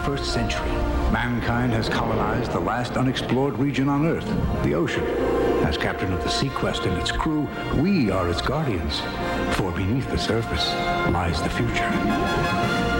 21st century. Mankind has colonized the last unexplored region on Earth, the ocean. As captain of the Sequest and its crew, we are its guardians. For beneath the surface lies the future.